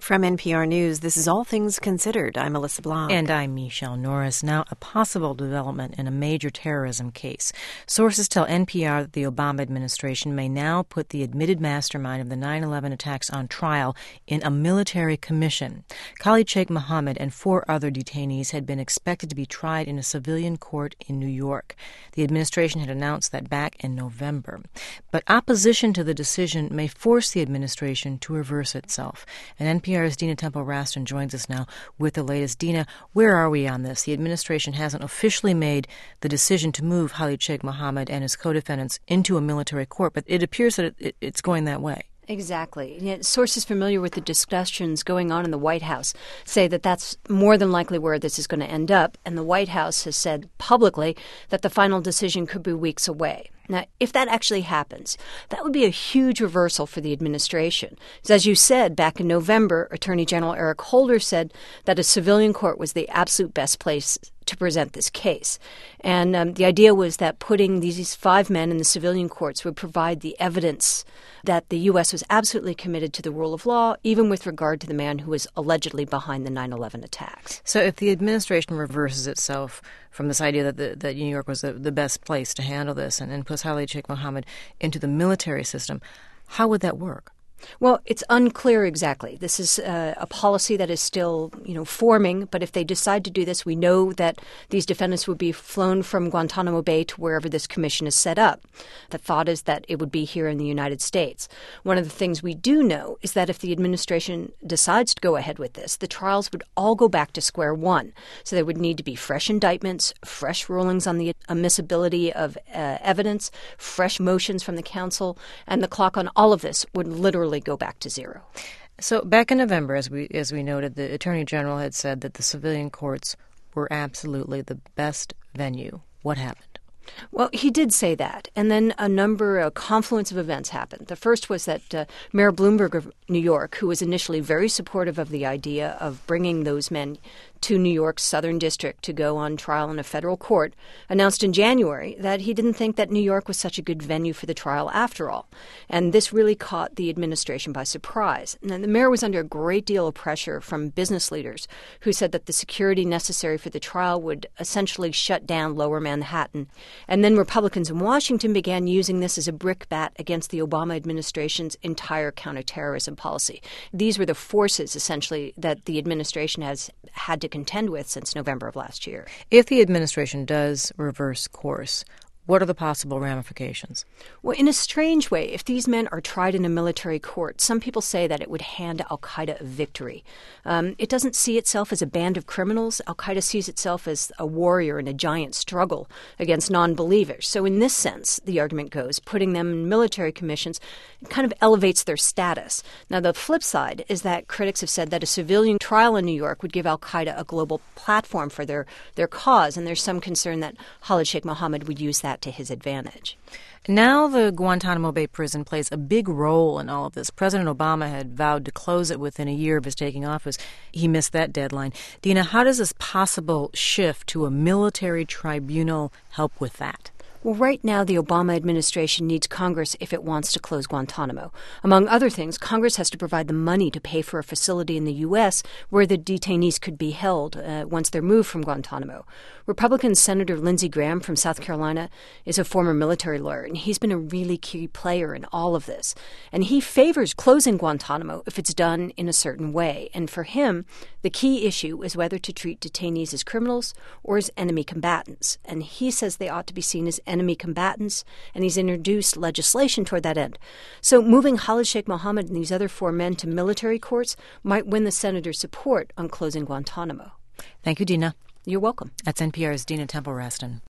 From NPR News, this is All Things Considered. I'm Melissa Blanc. And I'm Michelle Norris. Now, a possible development in a major terrorism case. Sources tell NPR that the Obama administration may now put the admitted mastermind of the 9/11 attacks on trial in a military commission. Khalid Sheikh Mohammed and 4 other detainees had been expected to be tried in a civilian court in New York. The administration had announced that back in November. But opposition to the decision may force the administration to reverse itself. And NPR's Dina Temple-Raston joins us now with the latest. Dina, where are we on this? The administration hasn't officially made the decision to move Khalid Sheikh Mohammed and his co-defendants into a military court, but it appears that it's going that way. Exactly. Sources familiar with the discussions going on in the White House say that that's more than likely where this is going to end up, and the White House has said publicly that the final decision could be weeks away. Now, if that actually happens, that would be a huge reversal for the administration. As you said, back in November, Attorney General Eric Holder said that a civilian court was the absolute best place to present this case. And the idea was that putting these 5 men in the civilian courts would provide the evidence that the U.S. was absolutely committed to the rule of law, even with regard to the man who was allegedly behind the 9/11 attacks. So if the administration reverses itself from this idea that New York was the best place to handle this and puts Khalid Sheikh Mohammed into the military system, how would that work? Well, it's unclear exactly. This is a policy that is still, forming. But if they decide to do this, we know that these defendants would be flown from Guantanamo Bay to wherever this commission is set up. The thought is that it would be here in the United States. One of the things we do know is that if the administration decides to go ahead with this, the trials would all go back to square one. So there would need to be fresh indictments, fresh rulings on the admissibility of evidence, fresh motions from the council, and the clock on all of this would literally go back to zero. So back in November, as we noted, the Attorney General had said that the civilian courts were absolutely the best venue. What happened? Well, he did say that, and then a confluence of events happened. The first was that Mayor Bloomberg of New York, who was initially very supportive of the idea of bringing those men to New York's Southern District to go on trial in a federal court, announced in January that he didn't think that New York was such a good venue for the trial after all. And this really caught the administration by surprise. And the mayor was under a great deal of pressure from business leaders who said that the security necessary for the trial would essentially shut down Lower Manhattan. And then Republicans in Washington began using this as a brickbat against the Obama administration's entire counterterrorism policy. These were the forces, essentially, that the administration has had to contend with since November of last year. If the administration does reverse course, what are the possible ramifications? Well, in a strange way, if these men are tried in a military court, some people say that it would hand al-Qaeda a victory. It doesn't see itself as a band of criminals. Al-Qaeda sees itself as a warrior in a giant struggle against non-believers. So in this sense, the argument goes, putting them in military commissions kind of elevates their status. Now, the flip side is that critics have said that a civilian trial in New York would give al-Qaeda a global platform for their cause, and there's some concern that Khalid Sheikh Mohammed would use that to his advantage. Now the Guantanamo Bay prison plays a big role in all of this. President Obama had vowed to close it within a year of his taking office. He missed that deadline. Dina, how does this possible shift to a military tribunal help with that? Well, right now, the Obama administration needs Congress if it wants to close Guantanamo. Among other things, Congress has to provide the money to pay for a facility in the U.S. where the detainees could be held once they're moved from Guantanamo. Republican Senator Lindsey Graham from South Carolina is a former military lawyer, and he's been a really key player in all of this. And he favors closing Guantanamo if it's done in a certain way. And for him, the key issue is whether to treat detainees as criminals or as enemy combatants. And he says they ought to be seen as enemy combatants, and he's introduced legislation toward that end. So moving Khalid Sheikh Mohammed and these other 4 men to military courts might win the senator's support on closing Guantanamo. Thank you, Dina. You're welcome. That's NPR's Dina Temple-Raston.